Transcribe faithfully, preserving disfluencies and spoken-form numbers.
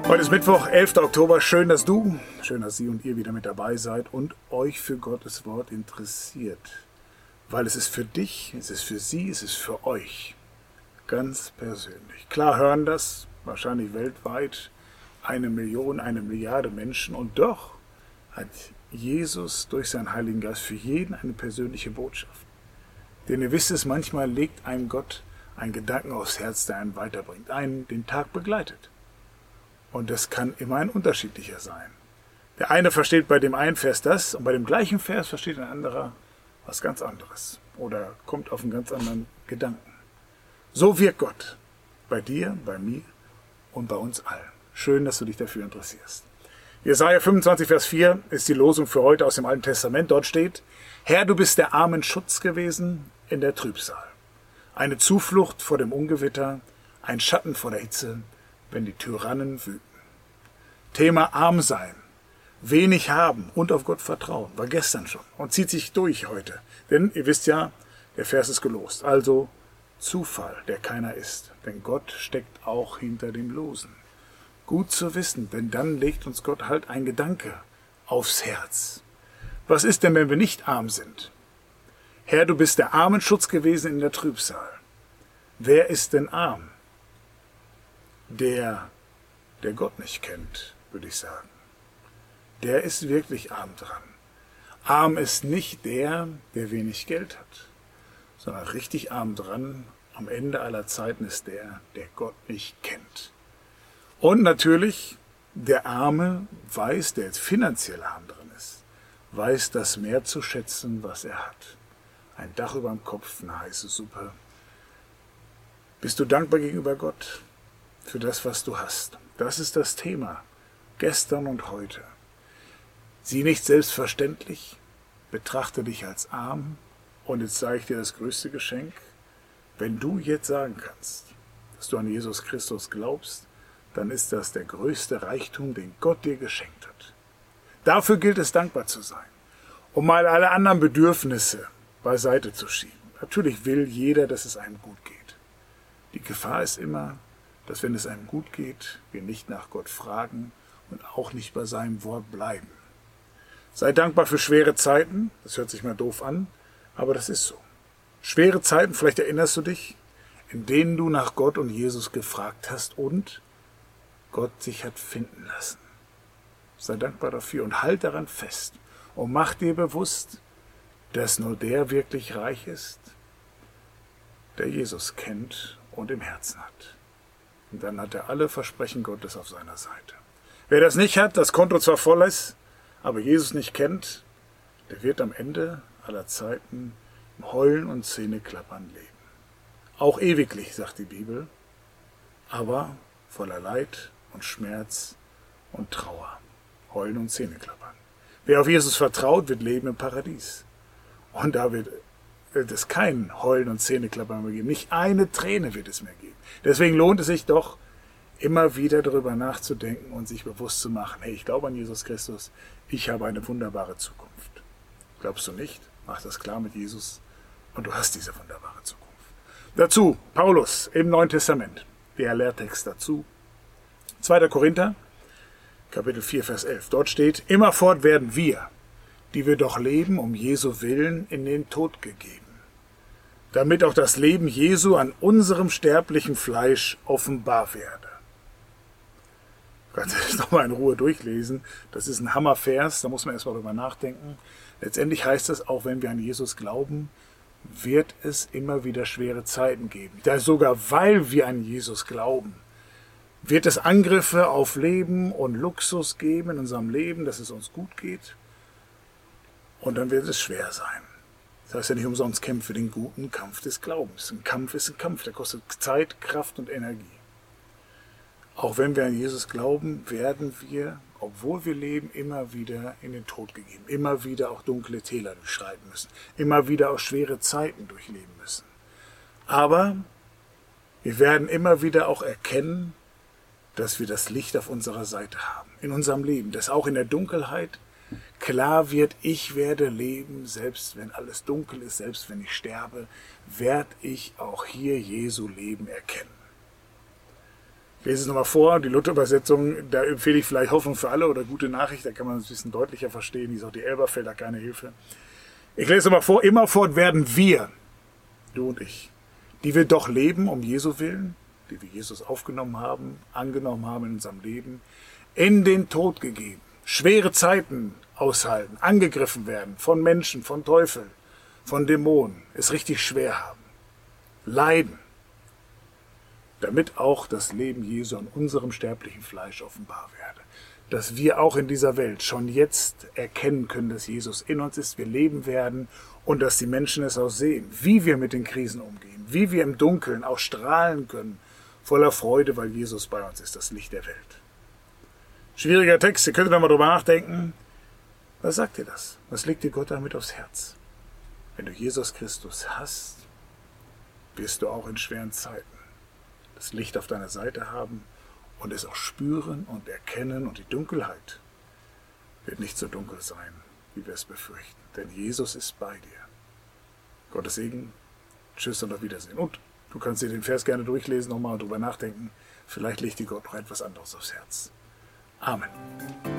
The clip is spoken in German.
Heute ist Mittwoch, elfter Oktober. Schön, dass du, schön, dass Sie und ihr wieder mit dabei seid und euch für Gottes Wort interessiert. Weil es ist für dich, es ist für Sie, es ist für euch. Ganz persönlich. Klar hören das wahrscheinlich weltweit eine Million, eine Milliarde Menschen. Und doch hat Jesus durch seinen Heiligen Geist für jeden eine persönliche Botschaft. Denn ihr wisst es, manchmal legt einem Gott einen Gedanken aufs Herz, der einen weiterbringt, einen den Tag begleitet. Und das kann immer ein unterschiedlicher sein. Der eine versteht bei dem einen Vers das und bei dem gleichen Vers versteht ein anderer was ganz anderes. Oder kommt auf einen ganz anderen Gedanken. So wirkt Gott. Bei dir, bei mir und bei uns allen. Schön, dass du dich dafür interessierst. Jesaja fünfundzwanzig, Vers vier ist die Losung für heute aus dem Alten Testament. Dort steht: Herr, du bist der Armen Schutz gewesen in der Trübsal. Eine Zuflucht vor dem Ungewitter, ein Schatten vor der Hitze, wenn die Tyrannen wüten. Thema arm sein, wenig haben und auf Gott vertrauen, war gestern schon und zieht sich durch heute. Denn ihr wisst ja, der Vers ist gelost. Also Zufall, der keiner ist. Denn Gott steckt auch hinter dem Losen. Gut zu wissen, denn dann legt uns Gott halt ein Gedanke aufs Herz. Was ist denn, wenn wir nicht arm sind? Herr, du bist der Armenschutz gewesen in der Trübsal. Wer ist denn arm? Der, der Gott nicht kennt, würde ich sagen. Der ist wirklich arm dran. Arm ist nicht der, der wenig Geld hat, sondern richtig arm dran am Ende aller Zeiten ist der, der Gott nicht kennt. Und natürlich, der Arme weiß, der jetzt finanziell arm dran ist, weiß das mehr zu schätzen, was er hat. Ein Dach über dem Kopf, eine heiße Suppe. Bist du dankbar gegenüber Gott für das, was du hast? Das ist das Thema, gestern und heute. Sieh nicht selbstverständlich, betrachte dich als arm und jetzt sage ich dir das größte Geschenk. Wenn du jetzt sagen kannst, dass du an Jesus Christus glaubst, dann ist das der größte Reichtum, den Gott dir geschenkt hat. Dafür gilt es, dankbar zu sein, um mal alle anderen Bedürfnisse beiseite zu schieben. Natürlich will jeder, dass es einem gut geht. Die Gefahr ist immer, dass wenn es einem gut geht, wir nicht nach Gott fragen und auch nicht bei seinem Wort bleiben. Sei dankbar für schwere Zeiten, das hört sich mal doof an, aber das ist so. Schwere Zeiten, vielleicht erinnerst du dich, in denen du nach Gott und Jesus gefragt hast und Gott sich hat finden lassen. Sei dankbar dafür und halt daran fest und mach dir bewusst, dass nur der wirklich reich ist, der Jesus kennt und im Herzen hat. Und dann hat er alle Versprechen Gottes auf seiner Seite. Wer das nicht hat, das Konto zwar voll ist, aber Jesus nicht kennt, der wird am Ende aller Zeiten im Heulen und Zähneklappern leben. Auch ewiglich, sagt die Bibel, aber voller Leid und Schmerz und Trauer. Heulen und Zähneklappern. Wer auf Jesus vertraut, wird leben im Paradies. Und da wird es kein Heulen und Zähneklappern mehr geben. Nicht eine Träne wird es mehr geben. Deswegen lohnt es sich doch, immer wieder darüber nachzudenken und sich bewusst zu machen, hey, ich glaube an Jesus Christus, ich habe eine wunderbare Zukunft. Glaubst du nicht? Mach das klar mit Jesus und du hast diese wunderbare Zukunft. Dazu Paulus im Neuen Testament, der Lehrtext dazu. zweiter Korinther, Kapitel vier, Vers elf. Dort steht: Immerfort werden wir, die wir doch leben, um Jesu Willen in den Tod gegeben, damit auch das Leben Jesu an unserem sterblichen Fleisch offenbar werde. Kannst du das nochmal in Ruhe durchlesen. Das ist ein Hammervers, da muss man erstmal drüber nachdenken. Letztendlich heißt es, auch wenn wir an Jesus glauben, wird es immer wieder schwere Zeiten geben. Da sogar weil wir an Jesus glauben, wird es Angriffe auf Leben und Luxus geben in unserem Leben, dass es uns gut geht. Und dann wird es schwer sein. Das heißt ja nicht umsonst, kämpfe den guten Kampf des Glaubens. Ein Kampf ist ein Kampf, der kostet Zeit, Kraft und Energie. Auch wenn wir an Jesus glauben, werden wir, obwohl wir leben, immer wieder in den Tod gegeben. Immer wieder auch dunkle Täler durchschreiten müssen. Immer wieder auch schwere Zeiten durchleben müssen. Aber wir werden immer wieder auch erkennen, dass wir das Licht auf unserer Seite haben. In unserem Leben. Dass auch in der Dunkelheit klar wird, ich werde leben, selbst wenn alles dunkel ist, selbst wenn ich sterbe, werde ich auch hier Jesu Leben erkennen. lese es nochmal vor, die Luther-Übersetzung, da empfehle ich vielleicht Hoffnung für alle oder gute Nachricht, da kann man es ein bisschen deutlicher verstehen, die ist auch die Elberfelder, keine Hilfe. Ich lese nochmal vor, immerfort werden wir, du und ich, die wir doch leben um Jesu willen, die wir Jesus aufgenommen haben, angenommen haben in unserem Leben, in den Tod gegeben, schwere Zeiten aushalten, angegriffen werden von Menschen, von Teufeln, von Dämonen, es richtig schwer haben, leiden, damit auch das Leben Jesu an unserem sterblichen Fleisch offenbar werde. Dass wir auch in dieser Welt schon jetzt erkennen können, dass Jesus in uns ist, wir leben werden und dass die Menschen es auch sehen, wie wir mit den Krisen umgehen, wie wir im Dunkeln auch strahlen können, voller Freude, weil Jesus bei uns ist, das Licht der Welt. Schwieriger Text, ihr könnt da mal drüber nachdenken. Was sagt dir das? Was legt dir Gott damit aufs Herz? Wenn du Jesus Christus hast, wirst du auch in schweren Zeiten das Licht auf deiner Seite haben und es auch spüren und erkennen, und die Dunkelheit wird nicht so dunkel sein, wie wir es befürchten. Denn Jesus ist bei dir. Gottes Segen, tschüss und auf Wiedersehen. Und du kannst dir den Vers gerne durchlesen, nochmal drüber nachdenken. Vielleicht legt dir Gott noch etwas anderes aufs Herz. Amen.